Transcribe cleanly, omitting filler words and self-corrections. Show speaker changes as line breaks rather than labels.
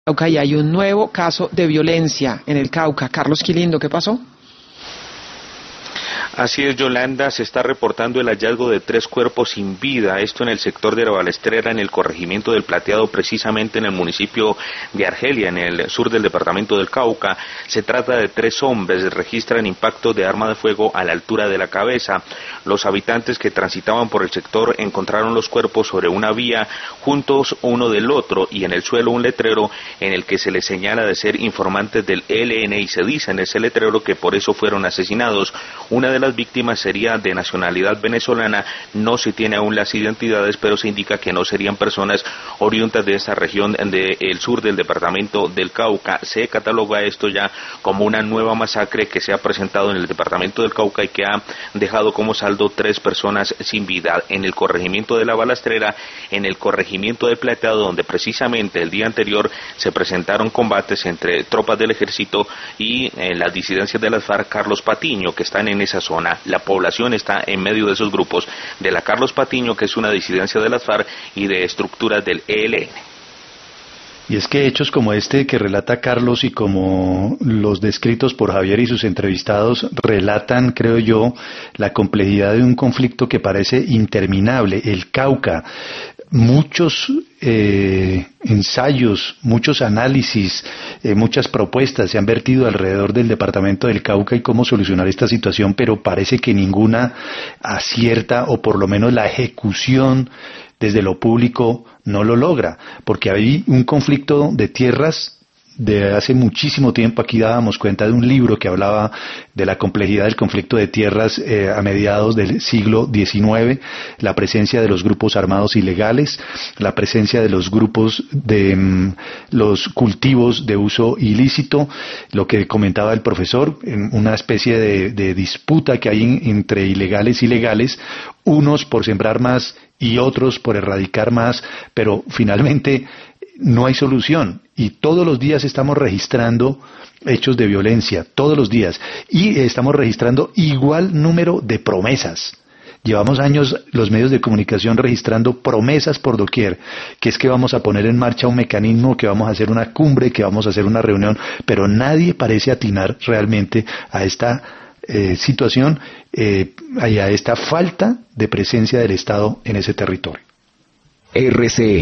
Cauca y hay un nuevo caso de violencia en el Cauca. Carlos Quilindo, ¿qué pasó?
Así es, Yolanda, se está reportando el hallazgo de 3 cuerpos sin vida, esto en el sector de la Balestrera, en el corregimiento del Plateado, precisamente en el municipio de Argelia, en el sur del departamento del Cauca. Se trata de 3 hombres, registran impactos de arma de fuego a la altura de la cabeza. Los habitantes que transitaban por el sector encontraron los cuerpos sobre una vía, juntos uno del otro, y en el suelo un letrero en el que se les señala de ser informantes del ELN, y se dice en ese letrero que por eso fueron asesinados. Una de las víctimas sería de nacionalidad venezolana, no se tiene aún las identidades, pero se indica que no serían personas oriundas de esta región del sur del departamento del Cauca. Se cataloga esto ya como una nueva masacre que se ha presentado en el departamento del Cauca y que ha dejado como saldo 3 personas sin vida en el corregimiento de la Balestrera, en el corregimiento de Plateado, donde precisamente el día anterior se presentaron combates entre tropas del ejército y las disidencias de las FARC. Carlos Patiño, que están en esa zona. La población está en medio de esos grupos de la Carlos Patiño, que es una disidencia de las FARC, y de estructuras del ELN.
Y es que hechos como este que relata Carlos y como los descritos por Javier y sus entrevistados relatan, creo yo, la complejidad de un conflicto que parece interminable. El Cauca, muchos ensayos, muchos análisis, muchas propuestas se han vertido alrededor del departamento del Cauca y cómo solucionar esta situación, pero parece que ninguna acierta, o por lo menos la ejecución desde lo público no lo logra, porque hay un conflicto de tierras de hace muchísimo tiempo. Aquí dábamos cuenta de un libro que hablaba de la complejidad del conflicto de tierras a mediados del siglo XIX, la presencia de los grupos armados ilegales, la presencia de los grupos de los cultivos de uso ilícito, lo que comentaba el profesor, una especie de disputa que hay entre ilegales y legales, unos por sembrar más y otros por erradicar más, pero finalmente no hay solución, y todos los días estamos registrando hechos de violencia, todos los días, y estamos registrando igual número de promesas. Llevamos años los medios de comunicación registrando promesas por doquier, que es que vamos a poner en marcha un mecanismo, que vamos a hacer una cumbre, que vamos a hacer una reunión, pero nadie parece atinar realmente a esta situación y a esta falta de presencia del Estado en ese territorio.
RCN